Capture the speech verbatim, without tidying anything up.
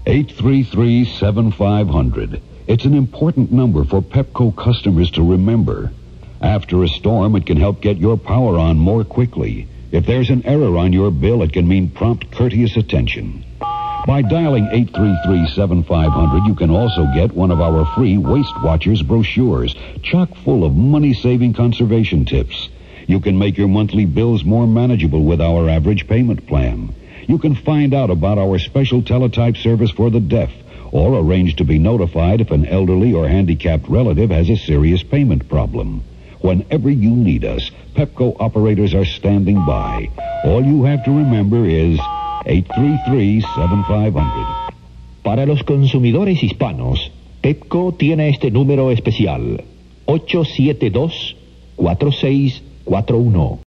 eight three three, seven five zero zero. It's an important number for Pepco customers to remember. After a storm, it can help get your power on more quickly. If there's an error on your bill, it can mean prompt, courteous attention. By dialing eight three three, seven five zero zero, you can also get one of our free Waste Watchers brochures, chock full of money-saving conservation tips. You can make your monthly bills more manageable with our average payment plan. You can find out about our special teletype service for the deaf, or arrange to be notified if an elderly or handicapped relative has a serious payment problem. Whenever you need us, Pepco operators are standing by. All you have to remember is eight three three, seven five zero zero. Para los consumidores hispanos, Pepco tiene este número especial: ocho siete dos, cuatro seis cuatro uno.